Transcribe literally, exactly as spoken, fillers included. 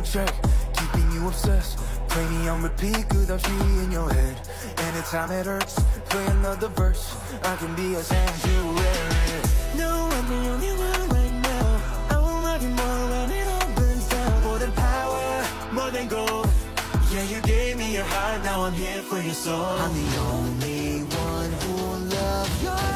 on track, keeping you obsessed. Play me on repeat, 끝없이 in your head. Anytime it hurts, play another verse. I can be a sanctuary. No, I'm the only one right now. I won't love you more when it all burns down. More than power, more than gold. Yeah, you gave me your heart, now I'm here for your soul. I'm the only one who will love your